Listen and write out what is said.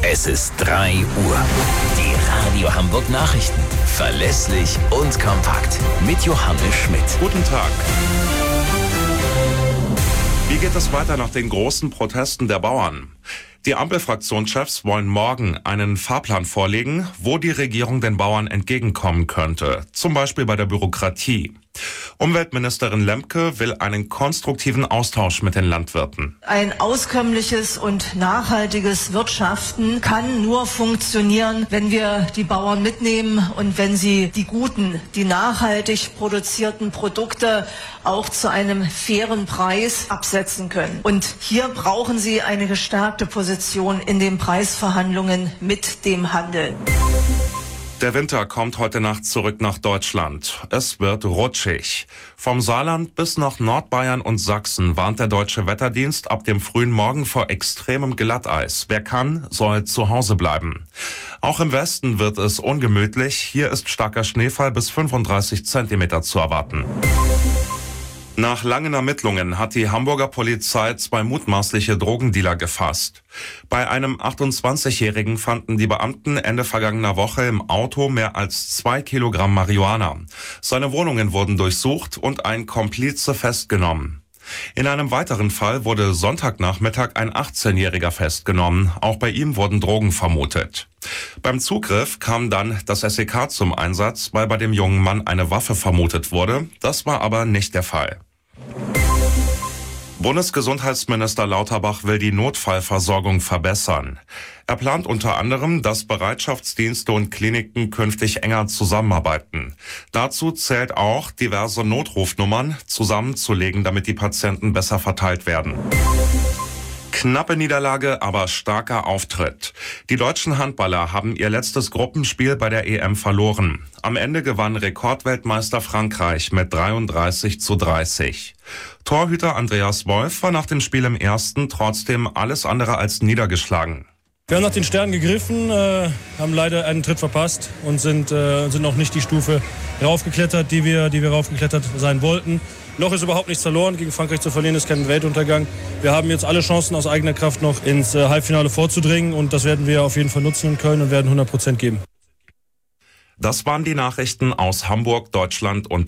Es ist 3 Uhr. Die Radio Hamburg Nachrichten. Verlässlich und kompakt. Mit Johannes Schmidt. Guten Tag. Wie geht es weiter nach den großen Protesten der Bauern? Die Ampelfraktionschefs wollen morgen einen Fahrplan vorlegen, wo die Regierung den Bauern entgegenkommen könnte. Zum Beispiel bei der Bürokratie. Umweltministerin Lemke will einen konstruktiven Austausch mit den Landwirten. Ein auskömmliches und nachhaltiges Wirtschaften kann nur funktionieren, wenn wir die Bauern mitnehmen und wenn sie die guten, die nachhaltig produzierten Produkte auch zu einem fairen Preis absetzen können. Und hier brauchen sie eine gestärkte Position in den Preisverhandlungen mit dem Handel. Der Winter kommt heute Nacht zurück nach Deutschland. Es wird rutschig. Vom Saarland bis nach Nordbayern und Sachsen warnt der Deutsche Wetterdienst ab dem frühen Morgen vor extremem Glatteis. Wer kann, soll zu Hause bleiben. Auch im Westen wird es ungemütlich. Hier ist starker Schneefall bis 35 Zentimeter zu erwarten. Nach langen Ermittlungen hat die Hamburger Polizei 2 mutmaßliche Drogendealer gefasst. Bei einem 28-Jährigen fanden die Beamten Ende vergangener Woche im Auto mehr als 2 Kilogramm Marihuana. Seine Wohnungen wurden durchsucht und ein Komplize festgenommen. In einem weiteren Fall wurde Sonntagnachmittag ein 18-Jähriger festgenommen. Auch bei ihm wurden Drogen vermutet. Beim Zugriff kam dann das SEK zum Einsatz, weil bei dem jungen Mann eine Waffe vermutet wurde. Das war aber nicht der Fall. Bundesgesundheitsminister Lauterbach will die Notfallversorgung verbessern. Er plant unter anderem, dass Bereitschaftsdienste und Kliniken künftig enger zusammenarbeiten. Dazu zählt auch, diverse Notrufnummern zusammenzulegen, damit die Patienten besser verteilt werden. Knappe Niederlage, aber starker Auftritt. Die deutschen Handballer haben ihr letztes Gruppenspiel bei der EM verloren. Am Ende gewann Rekordweltmeister Frankreich mit 33:30. Torhüter Andreas Wolf war nach dem Spiel im ersten trotzdem alles andere als niedergeschlagen. Wir haben nach den Sternen gegriffen, haben leider einen Tritt verpasst und sind noch nicht die Stufe raufgeklettert, die wir raufgeklettert sein wollten. Noch ist überhaupt nichts verloren. Gegen Frankreich zu verlieren ist kein Weltuntergang. Wir haben jetzt alle Chancen aus eigener Kraft noch ins Halbfinale vorzudringen und das werden wir auf jeden Fall nutzen in Köln und werden 100% geben. Das waren die Nachrichten aus Hamburg, Deutschland und